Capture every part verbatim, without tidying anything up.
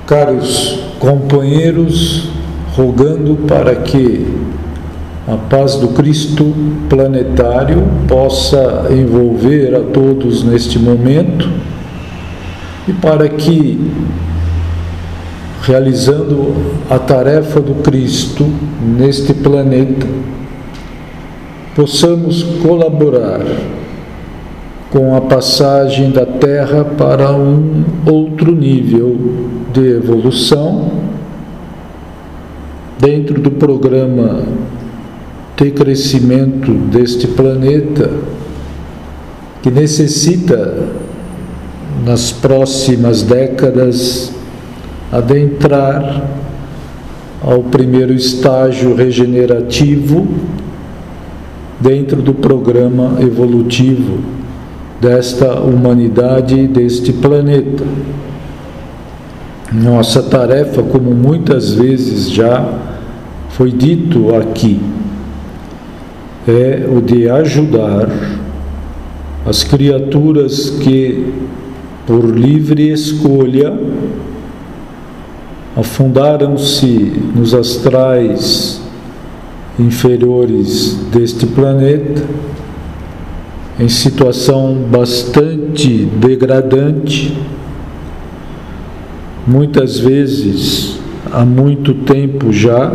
Caros companheiros, rogando para que a paz do Cristo planetário possa envolver a todos neste momento e para que, realizando a tarefa do Cristo neste planeta, possamos colaborar com a passagem da Terra para um outro nível de evolução dentro do programa de crescimento deste planeta, que necessita, nas próximas décadas, adentrar ao primeiro estágio regenerativo dentro do programa evolutivo desta humanidade, deste planeta. Nossa tarefa, como muitas vezes já foi dito aqui, é o de ajudar as criaturas que, por livre escolha, afundaram-se nos astrais inferiores deste planeta, em situação bastante degradante, muitas vezes há muito tempo já,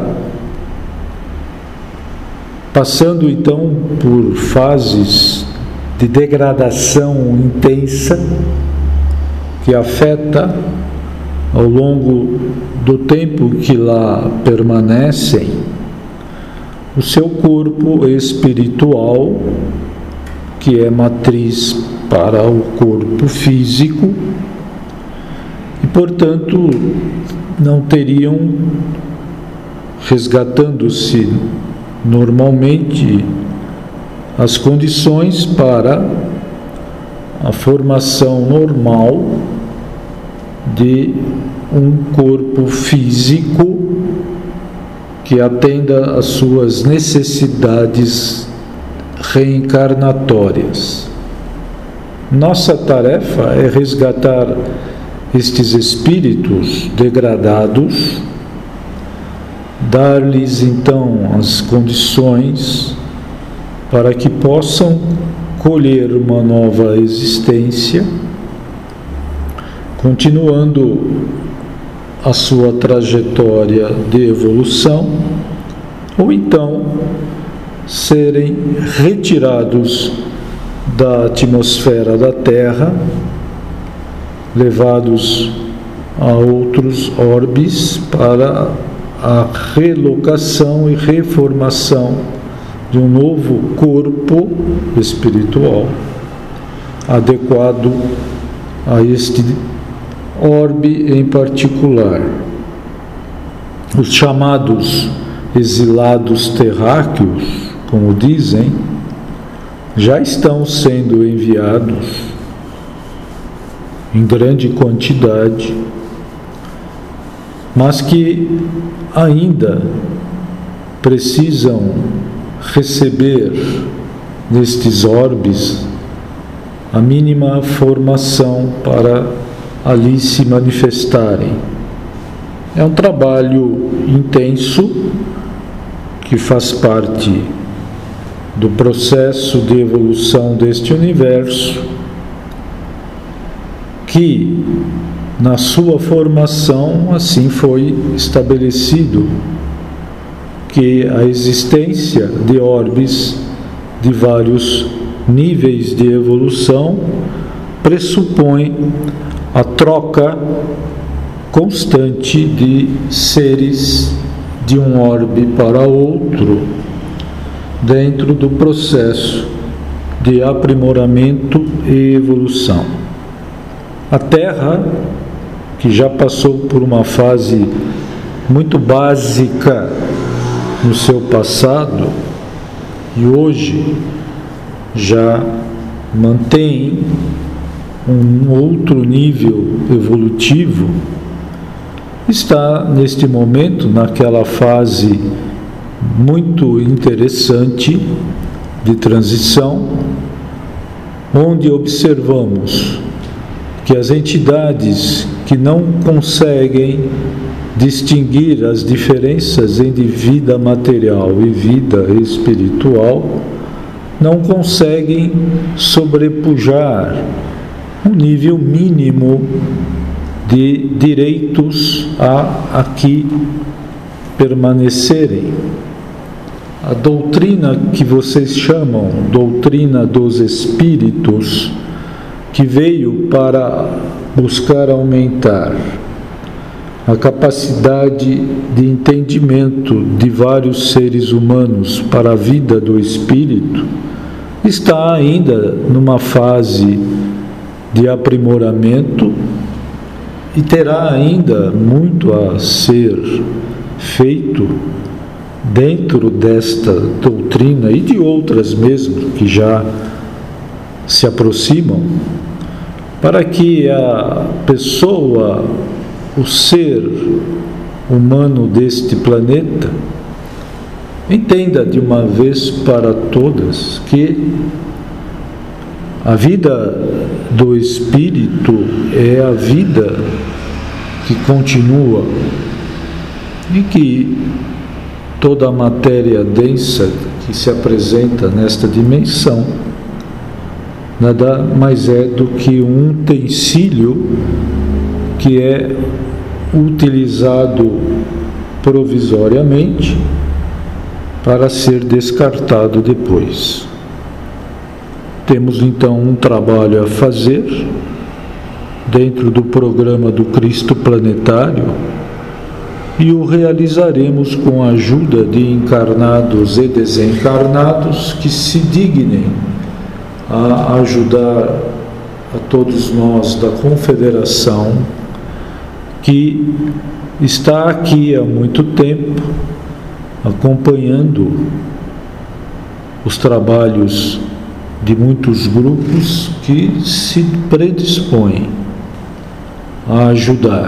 passando então por fases de degradação intensa que afeta ao longo do tempo que lá permanecem o seu corpo espiritual, que é matriz para o corpo físico, e portanto não teriam, resgatando-se normalmente, as condições para a formação normal de um corpo físico que atenda às suas necessidades reencarnatórias. Nossa tarefa é resgatar estes espíritos degradados, dar-lhes então as condições para que possam colher uma nova existência, continuando a sua trajetória de evolução, ou então serem retirados da atmosfera da Terra, levados a outros orbes para a relocação e reformação de um novo corpo espiritual adequado a este orbe em particular. Os chamados exilados terráqueos, como dizem, já estão sendo enviados em grande quantidade, mas que ainda precisam receber nestes orbes a mínima formação para ali se manifestarem. É um trabalho intenso que faz parte do processo de evolução deste universo, que na sua formação assim foi estabelecido, que a existência de orbes de vários níveis de evolução pressupõe a troca constante de seres de um orbe para outro, dentro do processo de aprimoramento e evolução. A Terra, que já passou por uma fase muito básica no seu passado e hoje já mantém um outro nível evolutivo, está neste momento naquela fase muito interessante de transição, onde observamos que as entidades que não conseguem distinguir as diferenças entre vida material e vida espiritual não conseguem sobrepujar um nível mínimo de direitos a aqui permanecerem. A doutrina que vocês chamam doutrina dos espíritos, que veio para buscar aumentar a capacidade de entendimento de vários seres humanos para a vida do espírito, está ainda numa fase de aprimoramento e terá ainda muito a ser feito dentro desta doutrina e de outras mesmo que já se aproximam, para que a pessoa, o ser humano deste planeta, entenda de uma vez para todas que a vida do espírito é a vida que continua e que toda a matéria densa que se apresenta nesta dimensão nada mais é do que um utensílio que é utilizado provisoriamente para ser descartado depois. Temos então um trabalho a fazer dentro do programa do Cristo Planetário e o realizaremos com a ajuda de encarnados e desencarnados que se dignem a ajudar a todos nós da Confederação, que está aqui há muito tempo acompanhando os trabalhos de muitos grupos que se predispõem a ajudar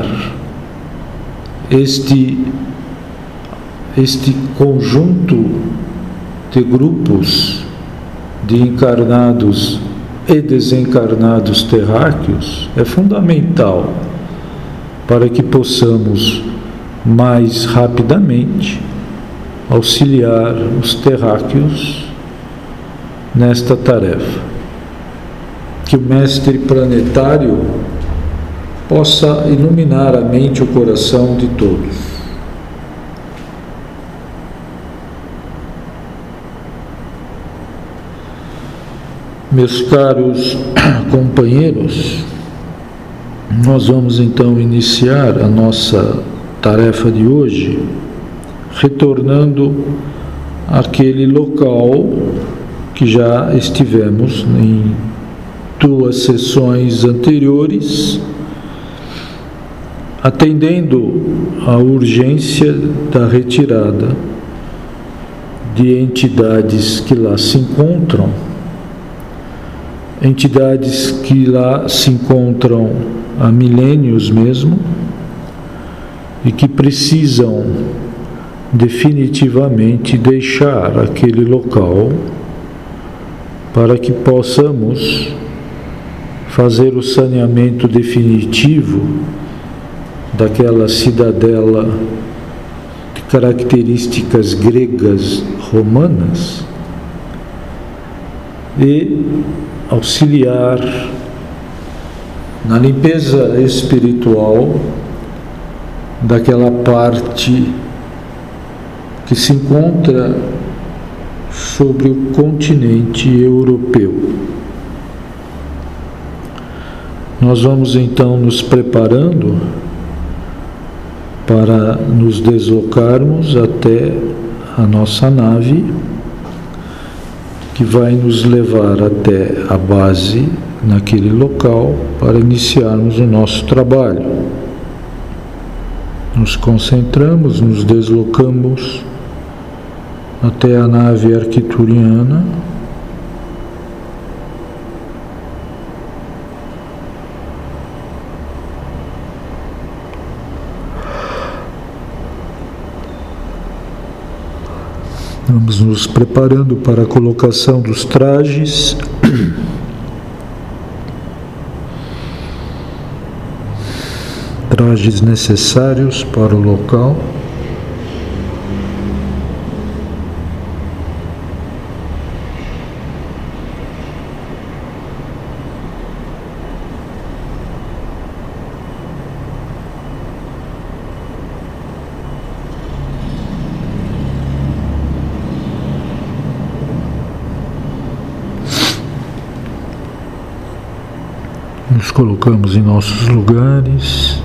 este, este conjunto de grupos de encarnados e desencarnados terráqueos é fundamental para que possamos mais rapidamente auxiliar os terráqueos nesta tarefa. Que o Mestre Planetário possa iluminar a mente e o coração de todos. Meus caros companheiros, nós vamos então iniciar a nossa tarefa de hoje, retornando àquele local que já estivemos em duas sessões anteriores, atendendo à urgência da retirada de entidades que lá se encontram, entidades que lá se encontram há milênios mesmo e que precisam definitivamente deixar aquele local para que possamos fazer o saneamento definitivo daquela cidadela de características gregas romanas e auxiliar na limpeza espiritual daquela parte que se encontra sobre o continente europeu. Nós vamos então nos preparando para nos deslocarmos até a nossa nave, que vai nos levar até a base naquele local para iniciarmos o nosso trabalho. Nos concentramos, nos deslocamos até a nave arquituriana. Vamos nos preparando para a colocação dos trajes. trajes necessários para o local. Nos colocamos em nossos lugares.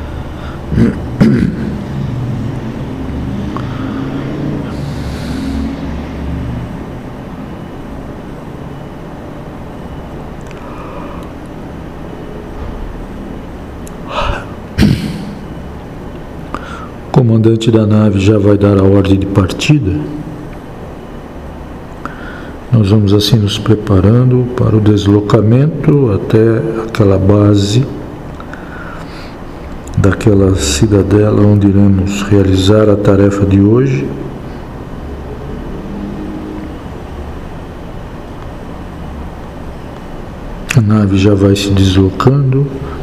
O comandante da nave já vai dar a ordem de partida. Nós vamos assim nos preparando para o deslocamento até aquela base daquela cidadela onde iremos realizar a tarefa de hoje. A nave já vai se deslocando.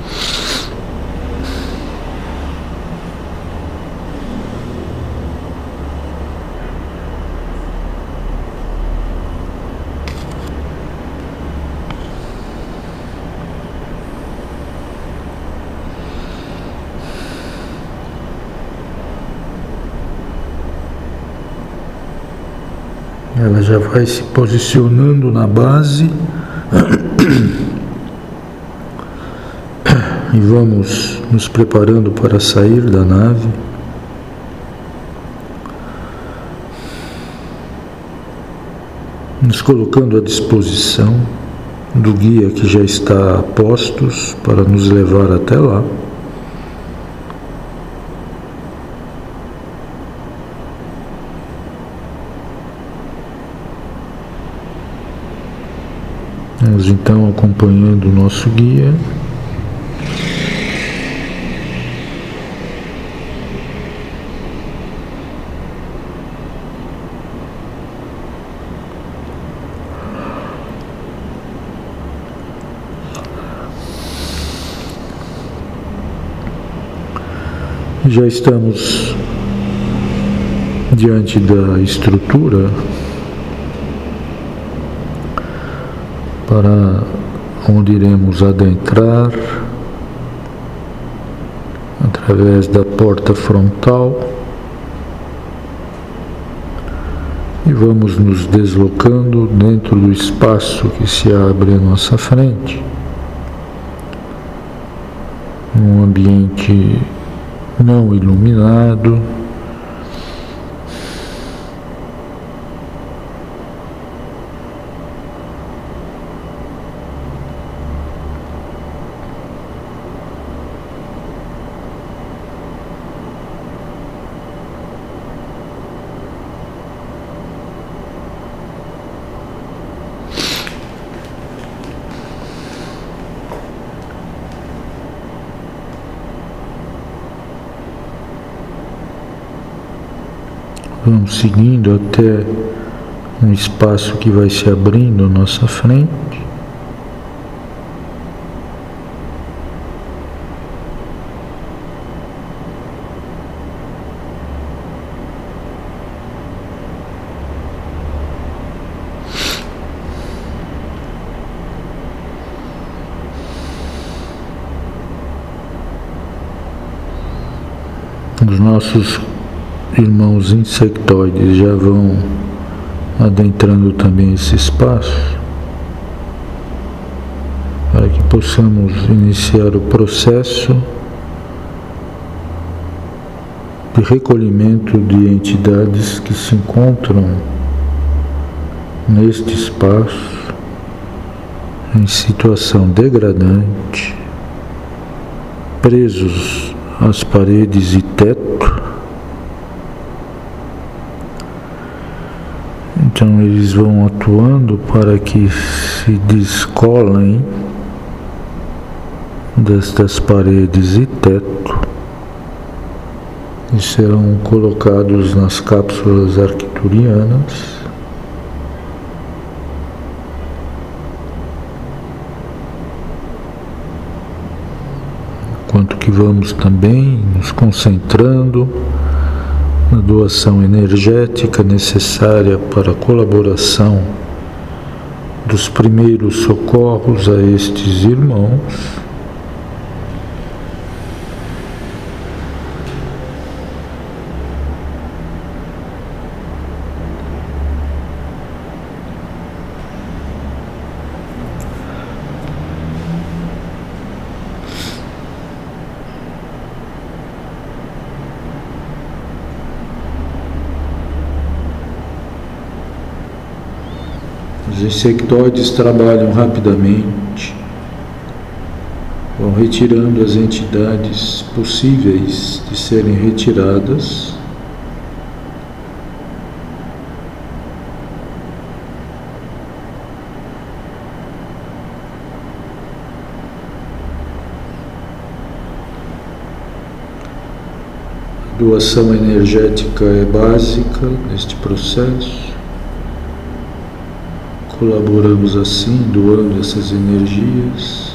Ela já vai se posicionando na base e vamos nos preparando para sair da nave. Nos colocando à disposição do guia que já está a postos para nos levar até lá. Vamos então acompanhando o nosso guia. Já estamos diante da estrutura para onde iremos adentrar através da porta frontal e vamos nos deslocando dentro do espaço que se abre à nossa frente, num ambiente não iluminado. Vamos seguindo até um espaço que vai se abrindo à nossa frente. Os nossos irmãos insectoides já vão adentrando também esse espaço para que possamos iniciar o processo de recolhimento de entidades que se encontram neste espaço em situação degradante, presos às paredes e teto. Então eles vão atuando para que se descolem destas paredes e teto e serão colocados nas cápsulas arcturianas. enquanto que vamos também nos concentrando na doação energética necessária para a colaboração dos primeiros socorros a estes irmãos. Os insectoides trabalham rapidamente, vão retirando as entidades possíveis de serem retiradas. A doação energética é básica neste processo. Colaboramos assim, doando essas energias.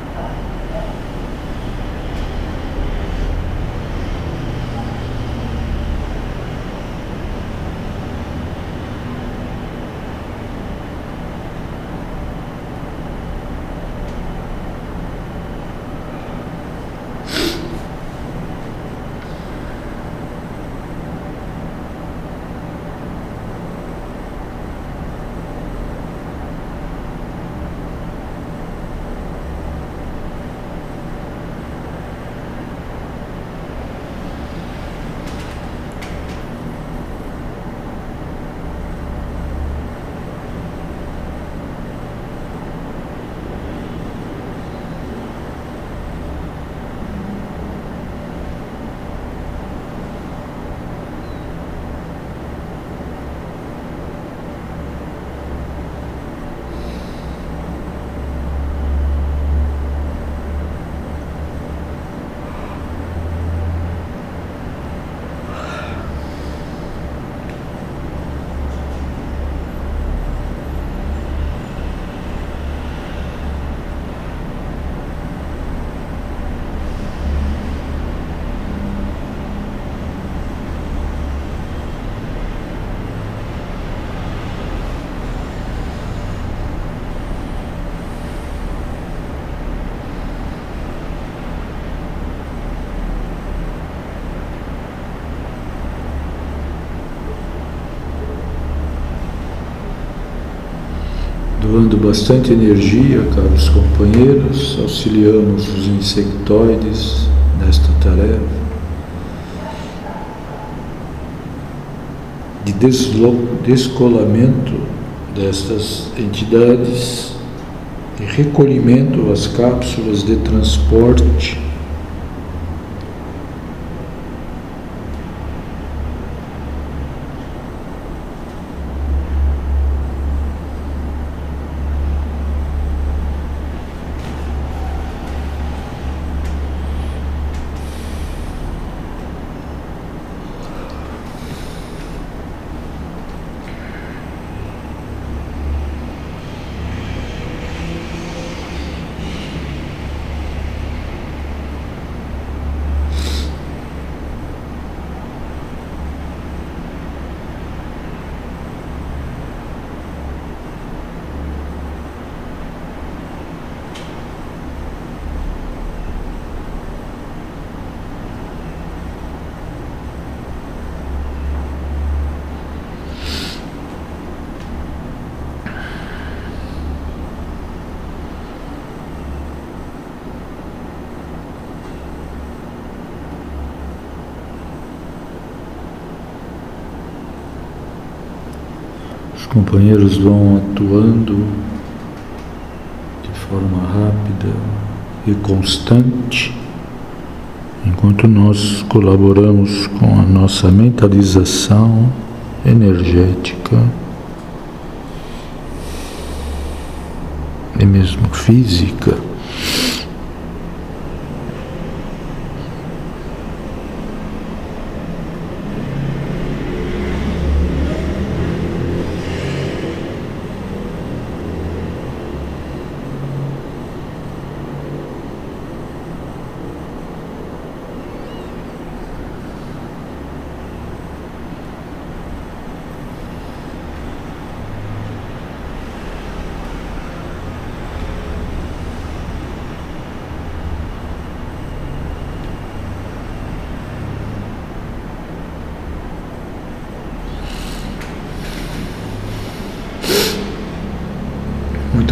Doando bastante energia, caros companheiros, auxiliamos os insectoides nesta tarefa de descolamento destas entidades e recolhimento às cápsulas de transporte . Os companheiros vão atuando de forma rápida e constante, enquanto nós colaboramos com a nossa mentalização energética e mesmo física.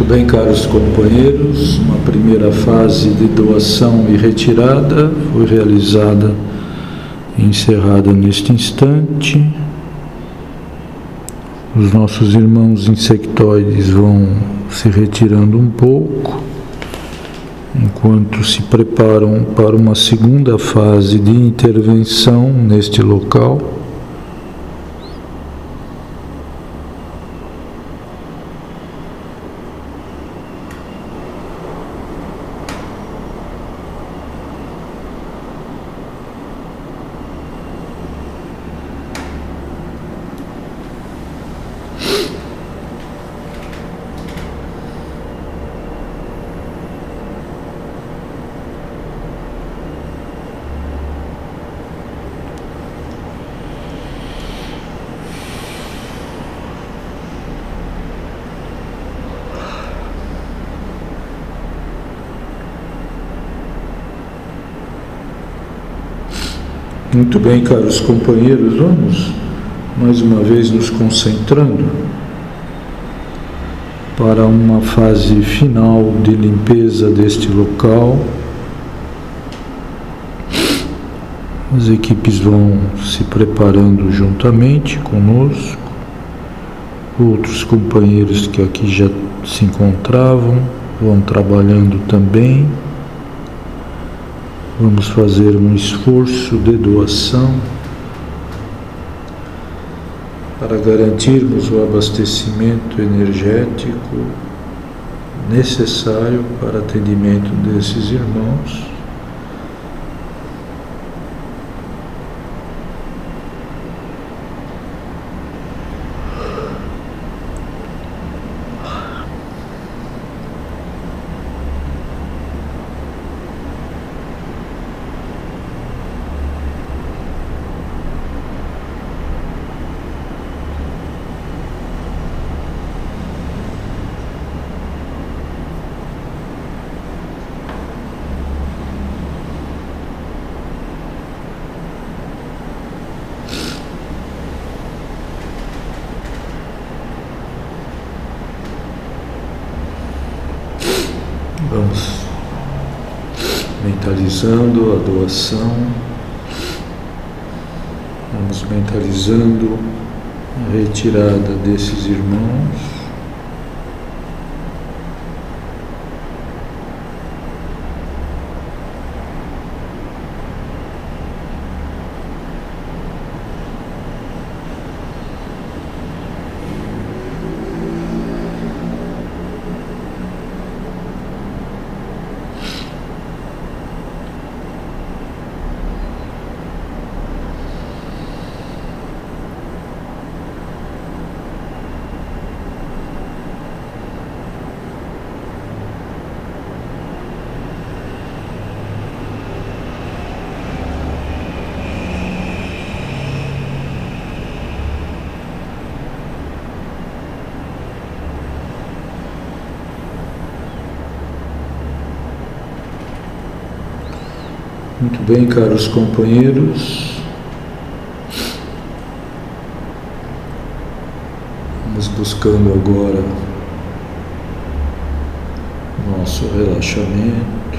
bem, caros companheiros, uma primeira fase de doação e retirada foi realizada e encerrada neste instante. Os nossos irmãos insectoides vão se retirando um pouco, enquanto se preparam para uma segunda fase de intervenção neste local. Muito bem, caros companheiros, vamos mais uma vez nos concentrando para uma fase final de limpeza deste local. As equipes vão se preparando juntamente conosco, outros companheiros que aqui já se encontravam vão trabalhando também. Vamos fazer um esforço de doação para garantirmos o abastecimento energético necessário para atendimento desses irmãos. Vamos mentalizando a doação, vamos mentalizando a retirada desses irmãos. Muito bem, caros companheiros, vamos buscando agora nosso relaxamento,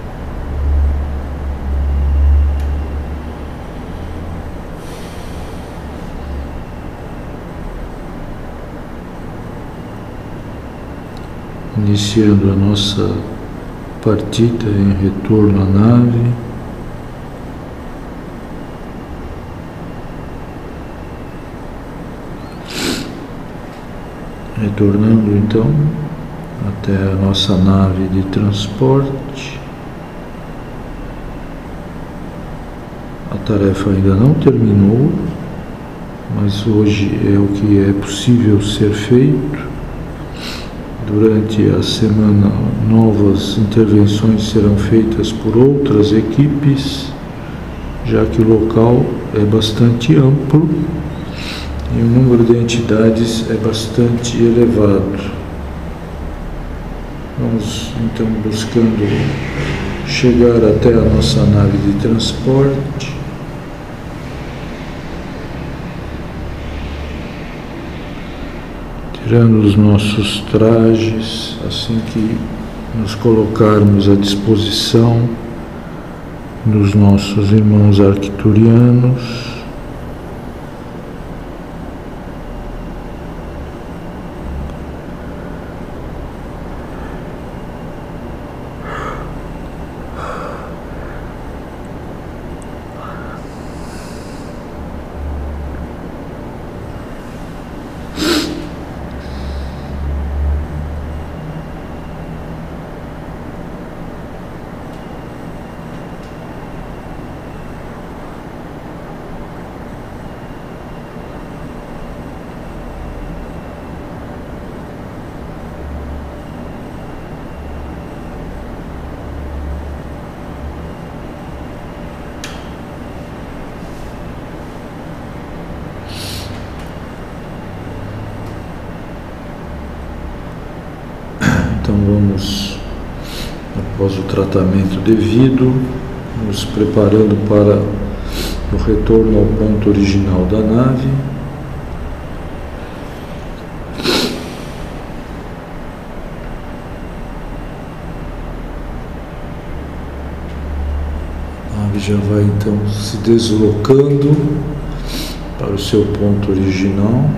iniciando a nossa partida em retorno à nave. Retornando então até a nossa nave de transporte. A tarefa ainda não terminou, mas hoje é o que é possível ser feito. Durante a semana, novas intervenções serão feitas por outras equipes, já que o local é bastante amplo e o número de entidades é bastante elevado. Vamos então buscando chegar até a nossa nave de transporte. tirando os nossos trajes, assim que nos colocarmos à disposição dos nossos irmãos arcturianos. Então vamos, após o tratamento devido, nos preparando para o retorno ao ponto original da nave. A nave já vai então se deslocando para o seu ponto original.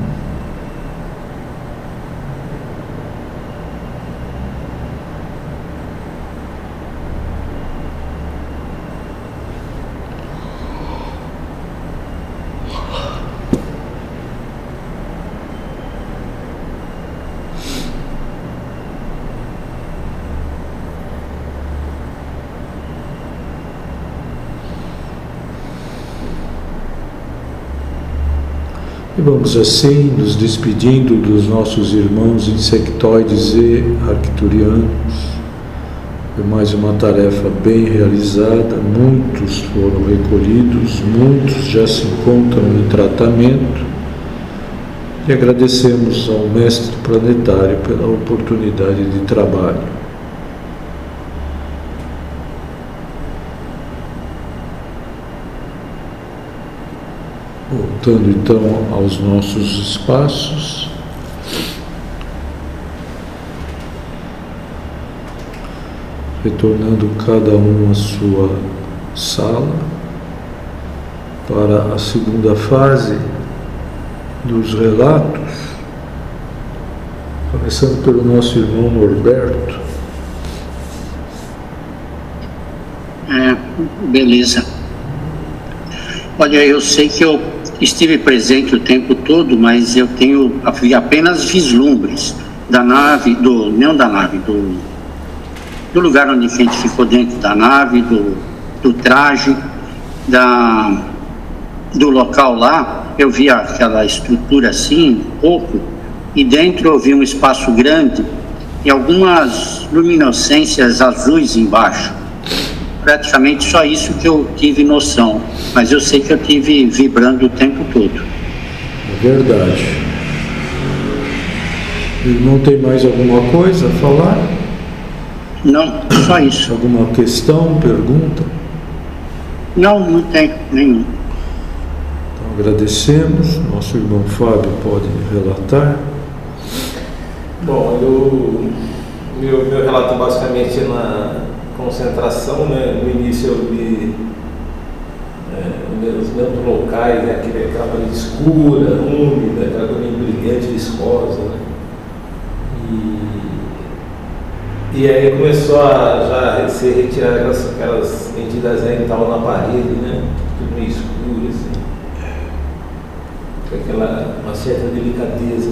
E vamos assim nos despedindo dos nossos irmãos insectoides e arcturianos. Foi mais uma tarefa bem realizada, muitos foram recolhidos, muitos já se encontram em tratamento, e agradecemos ao Mestre Planetário pela oportunidade de trabalho. Voltando então aos nossos espaços, retornando cada um à sua sala para a segunda fase dos relatos, começando pelo nosso irmão Norberto. É, beleza. Olha, eu sei que eu estive presente o tempo todo, mas eu tenho apenas vislumbres da nave, do, não da nave, do, do lugar onde a gente ficou dentro da nave, do, do traje, da, do local lá. Eu vi aquela estrutura assim, um pouco, e dentro eu vi um espaço grande e algumas luminescências azuis embaixo. Praticamente só isso que eu tive noção, mas eu sei que eu tive vibrando o tempo todo. É verdade. O irmão tem mais alguma coisa a falar? Não, só isso. Alguma questão, pergunta? Não, não tem nenhum. Então agradecemos. Nosso irmão Fábio pode relatar. Bom, eu, meu, meu relato basicamente é na concentração, né? No início eu vi é, os mesmos locais, né? Aquele, aquela parede escura, úmida, aquela coisa brilhante, viscosa, né? E, e aí começou a já ser retirada aquelas, aquelas entidades que estavam na parede, né? Tudo meio escuro, assim. Com aquela, uma certa delicadeza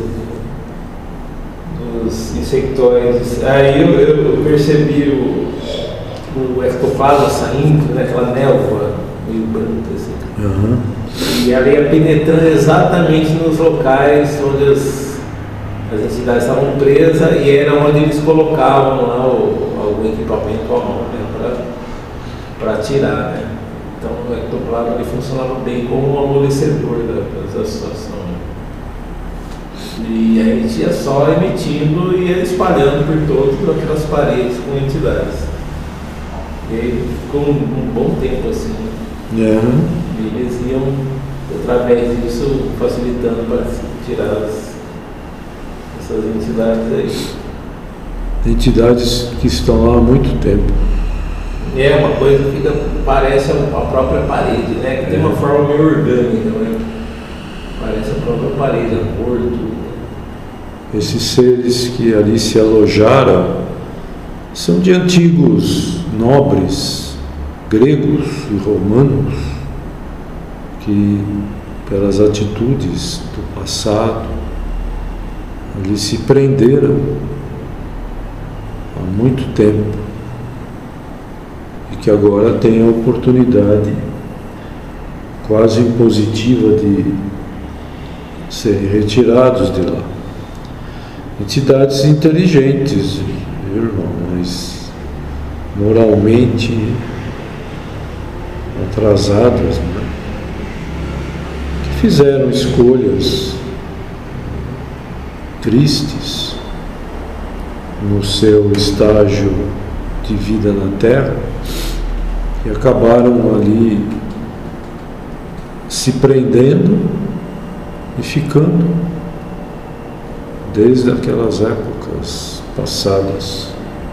dos insectoides. Aí eu, eu percebi o o ectoplasma saindo, né, aquela névoa meio branca assim. Uhum. E ela ia penetrando exatamente nos locais onde as, as entidades estavam presas, e era onde eles colocavam lá o, algum equipamento à mão, né, para atirar, né. Então o ectoplasma ele funcionava bem como um amolecedor da, da situação, né. E aí a gente ia só emitindo e ia espalhando por todas aquelas paredes com entidades. E aí ficou um, um bom tempo assim, né? Uhum. E eles iam, através disso, facilitando para tirar as, as essas entidades aí. Entidades que estão lá há muito tempo. É uma coisa que fica, parece a própria parede, né? Que tem uma forma meio orgânica, né? Parece a própria parede, a cor, tudo. Esses seres que ali se alojaram são de antigos nobres gregos e romanos que, pelas atitudes do passado, ali se prenderam há muito tempo e que agora têm a oportunidade quase impositiva de serem retirados de lá. Entidades inteligentes, irmão, mas moralmente atrasadas, né? Que fizeram escolhas tristes no seu estágio de vida na Terra e acabaram ali se prendendo e ficando desde aquelas épocas passadas.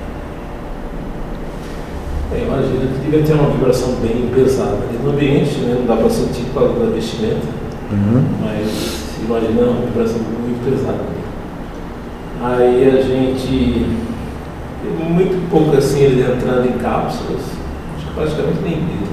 É, imagina que deve ter uma vibração bem pesada ali no ambiente, né? Não dá para sentir por causa da vestimenta, Uhum. mas imagina uma vibração muito pesada. Aí a gente tem muito pouco assim ele entrando em cápsulas, acho que praticamente nem vi.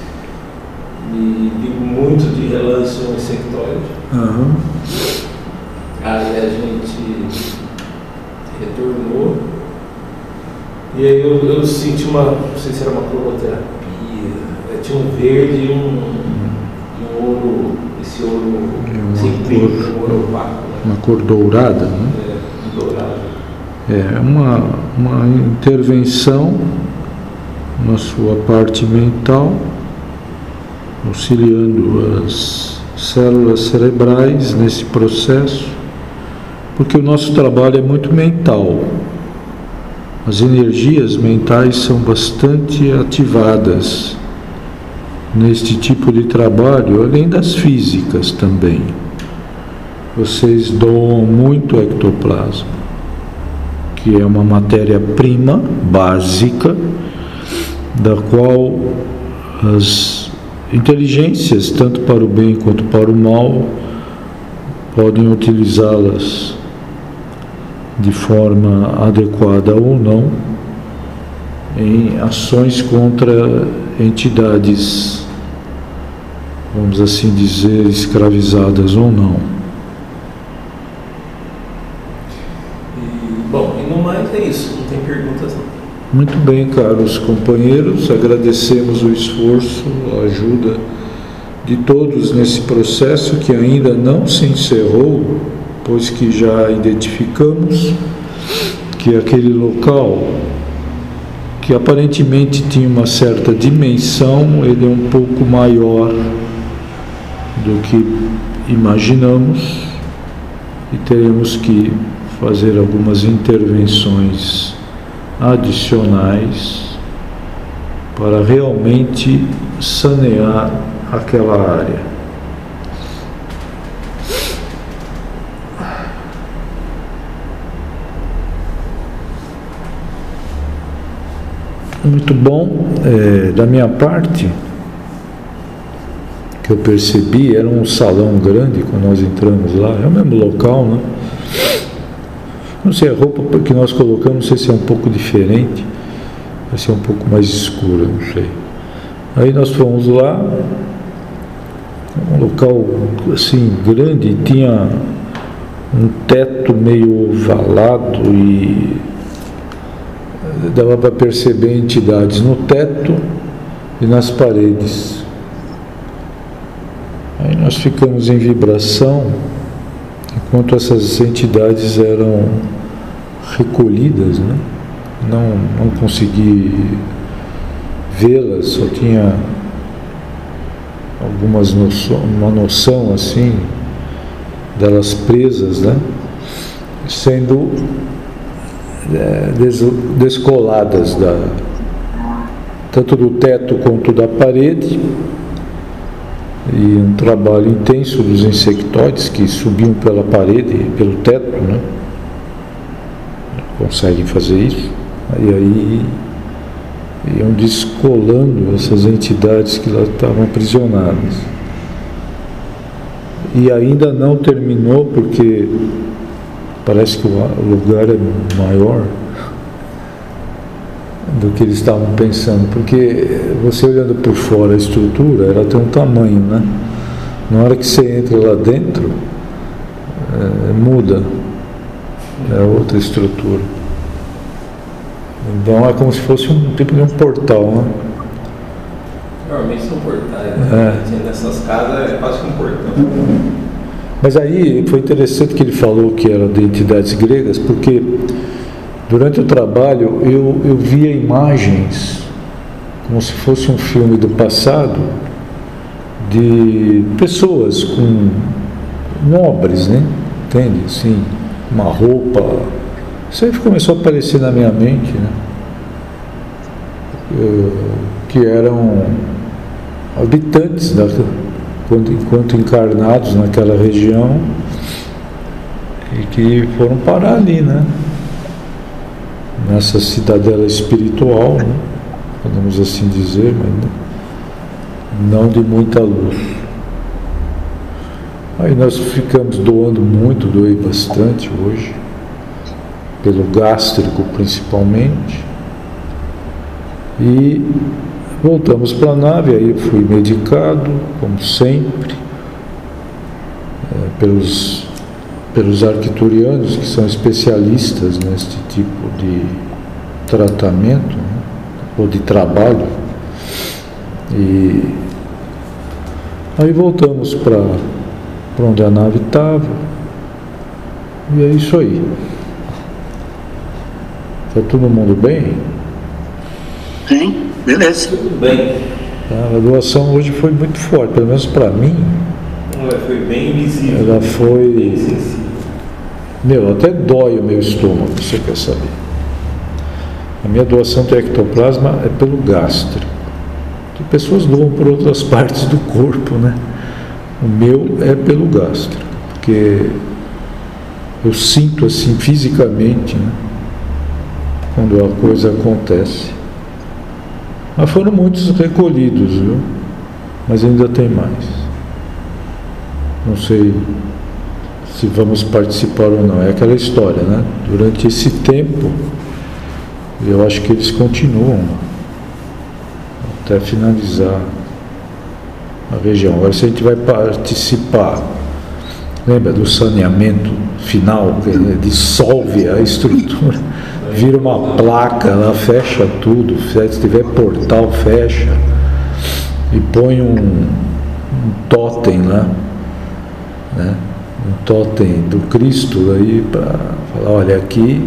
E vi muito de relance um insectóide. Uhum. Aí a gente retornou e aí eu, eu senti uma, não sei se era uma cromoterapia, tinha um verde e um, um ouro, esse ouro sempre um ouro opaco, né? Uma cor dourada, né? É, dourado. É uma, uma intervenção na sua parte mental, auxiliando as células cerebrais nesse processo, porque o nosso trabalho é muito mental. As energias mentais são bastante ativadas neste tipo de trabalho, além das físicas também. Vocês doam muito ectoplasma, que é uma matéria-prima básica, da qual as inteligências, tanto para o bem quanto para o mal, podem utilizá-las de forma adequada ou não em ações contra entidades, vamos assim dizer, escravizadas ou não. E, bom, e no mais é isso, não tem perguntas não. Muito bem, caros companheiros, agradecemos o esforço, a ajuda de todos nesse processo que ainda não se encerrou, pois que já identificamos que aquele local, que aparentemente tinha uma certa dimensão, ele é um pouco maior do que imaginamos e teremos que fazer algumas intervenções adicionais para realmente sanear aquela área. Muito bom. É, da minha parte, que eu percebi, era um salão grande quando nós entramos lá, é o mesmo local, né? Não sei, a roupa que nós colocamos, não sei se é um pouco diferente, vai ser um pouco mais escura, não sei. Aí nós fomos lá, um local assim grande, tinha um teto meio ovalado e dava para perceber entidades no teto e nas paredes. Aí nós ficamos em vibração enquanto essas entidades eram recolhidas, né? Não, não consegui vê-las, só tinha algumas noção, uma noção assim delas presas, né? Sendo é, des, descoladas da, tanto do teto quanto da parede, e um trabalho intenso dos insectoides que subiam pela parede, pelo teto, né? conseguem fazer isso. E aí iam descolando essas entidades que lá estavam aprisionadas. E ainda não terminou porque parece que o lugar é maior do que eles estavam pensando, porque você olhando por fora a estrutura, ela tem um tamanho, né? Na hora que você entra lá dentro, é, muda, é outra estrutura. Então é como se fosse um tipo de um portal, né? Normalmente são portais, né? É. Nessas casas é quase que um portão. Mas aí foi interessante que ele falou que era de entidades gregas, porque durante o trabalho eu, eu via imagens, como se fosse um filme do passado, de pessoas com nobres, né? Entende? Assim, uma roupa. Isso aí começou a aparecer na minha mente, né? Eu, que eram habitantes da, quando, enquanto encarnados naquela região e que foram parar ali, né? Nessa cidadela espiritual, né? Podemos assim dizer, mas não de muita luz. Aí nós ficamos doando muito, doei bastante hoje, pelo gástrico principalmente, e voltamos para a nave. Aí fui medicado, como sempre, é, pelos, pelos arcturianos, que são especialistas neste tipo de tratamento, né, ou de trabalho. E aí voltamos para onde a nave estava, e é isso aí. Está todo mundo bem? Sim, beleza. Tudo bem. A doação hoje foi muito forte, pelo menos para mim. Ela foi bem visível. Ela foi. Bem sensível. Meu, até dói o meu estômago, você quer saber. A minha doação de ectoplasma é pelo gástrico. Que pessoas doam por outras partes do corpo, né? O meu é pelo gástrico, porque eu sinto assim fisicamente, né? Quando a coisa acontece. Mas foram muitos recolhidos, viu? Mas ainda tem mais. Não sei se vamos participar ou não. É aquela história, né? Durante esse tempo, eu acho que eles continuam até finalizar a região. Agora, se a gente vai participar, lembra do saneamento final, que dissolve a estrutura, vira uma placa, ela fecha tudo, se tiver portal, fecha, e põe um, um totem lá, né? Um totem do Cristo aí para falar, olha, aqui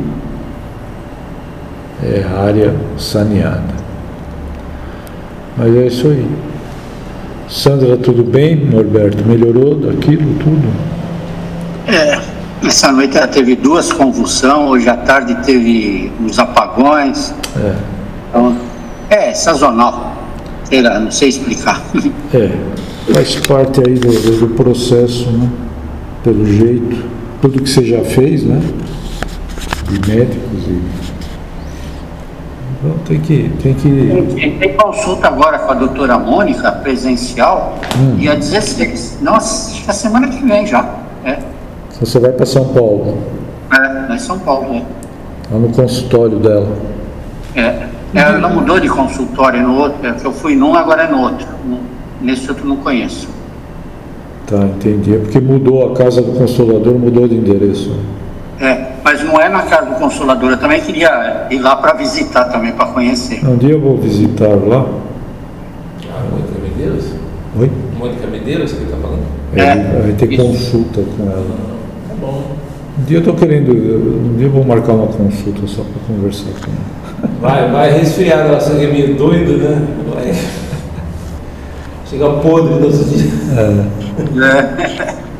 é área saneada. Mas é isso aí. Sandra, tudo bem? Norberto, melhorou daquilo tudo? É, essa noite ela teve duas convulsões, hoje à tarde teve uns apagões. É. Então, é sazonal, sei lá, não sei explicar. É, faz parte aí do, do processo, né? Pelo jeito, tudo que você já fez, né? De médicos e... Então tem que... Tem, que... tem, tem consulta agora com a doutora Mônica, presencial, hum. dia dezesseis. Nossa, acho que é a semana que vem já. É. Então você vai para São Paulo? É, vai em São Paulo, é. Lá no consultório dela. É, ela não mudou de consultório no outro, é que eu fui num, agora é no outro. Nesse outro não conheço. Tá, entendi. É porque mudou a casa do Consolador, mudou de endereço. É, mas não é na casa do Consolador. Eu também queria ir lá para visitar também, para conhecer. Um dia eu vou visitar lá. Ah, Mônica Medeiros? Oi? Mônica Medeiros que está falando? É, é, vai ter isso. Consulta com ela. Tá bom. Um dia eu estou querendo, um dia eu vou marcar uma consulta só para conversar com ela. Vai, vai resfriar, ela é meio doido, né? Vai chegar podre dos dias. É. É.